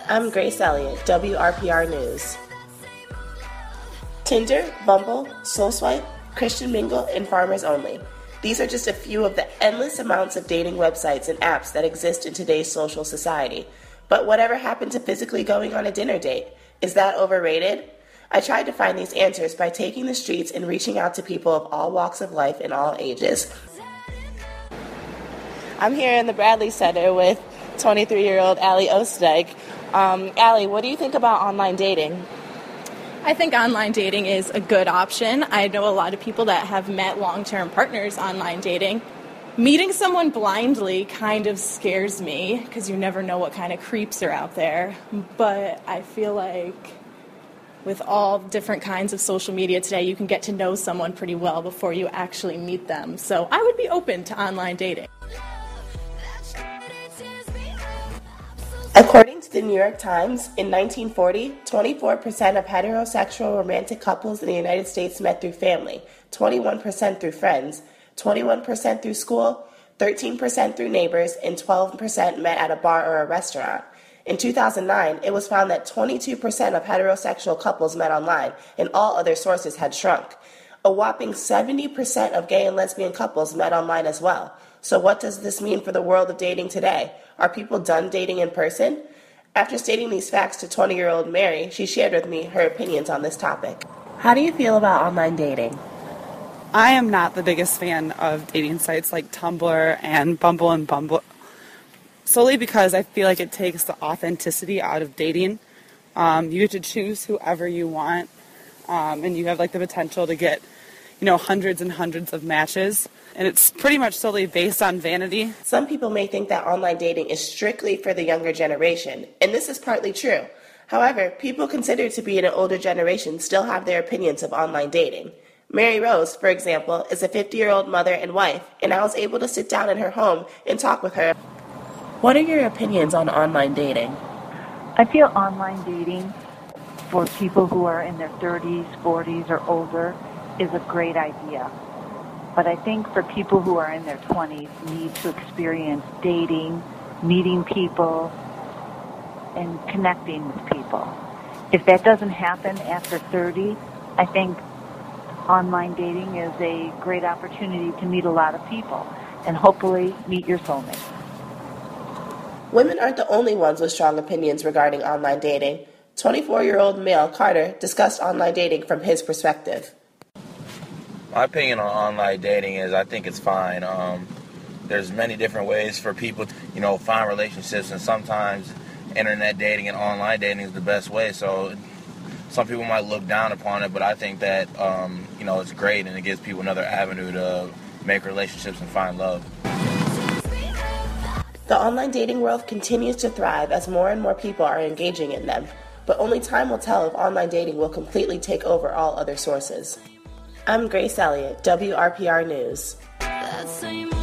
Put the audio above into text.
I'm Grace Elliott, WRPR News. Tinder, Bumble, SoulSwipe, Christian Mingle, and Farmers Only. These are just a few of the endless amounts of dating websites and apps that exist in today's social society. But whatever happened to physically going on a dinner date? Is that overrated? I tried to find these answers by taking the streets and reaching out to people of all walks of life and all ages. I'm here in the Bradley Center with 23-year-old Allie Oostdijk. Allie, what do you think about online dating? I think online dating is a good option. I know a lot of people that have met long-term partners online dating. Meeting someone blindly kind of scares me because you never know what kind of creeps are out there. But I feel like with all different kinds of social media today, you can get to know someone pretty well before you actually meet them. So I would be open to online dating. According to the New York Times, in 1940, 24% of heterosexual romantic couples in the United States met through family, 21% through friends, 21% through school, 13% through neighbors, and 12% met at a bar or a restaurant. In 2009, it was found that 22% of heterosexual couples met online, and all other sources had shrunk. A whopping 70% of gay and lesbian couples met online as well. So what does this mean for the world of dating today? Are people done dating in person? After stating these facts to 20-year-old Mary, she shared with me her opinions on this topic. How do you feel about online dating? I am not the biggest fan of dating sites like Tumblr and Bumble, solely because I feel like it takes the authenticity out of dating. You get to choose whoever you want, and you have like the potential to get, hundreds and hundreds of matches. And it's pretty much solely based on vanity. Some people may think that online dating is strictly for the younger generation, and this is partly true. However, people considered to be in an older generation still have their opinions of online dating. Mary Rose, for example, is a 50-year-old mother and wife, and I was able to sit down in her home and talk with her. What are your opinions on online dating? I feel online dating for people who are in their 30s, 40s, or older is a great idea. But I think for people who are in their 20s need to experience dating, meeting people, and connecting with people. If that doesn't happen after 30, I think online dating is a great opportunity to meet a lot of people and hopefully meet your soulmate. Women aren't the only ones with strong opinions regarding online dating. 24-year-old male Carter discussed online dating from his perspective. My opinion on online dating is I think it's fine. There's many different ways for people to, find relationships, and sometimes internet dating and online dating is the best way. So some people might look down upon it, but I think that, it's great, and it gives people another avenue to make relationships and find love. The online dating world continues to thrive as more and more people are engaging in them, but only time will tell if online dating will completely take over all other sources. I'm Grace Elliott, WRPR News.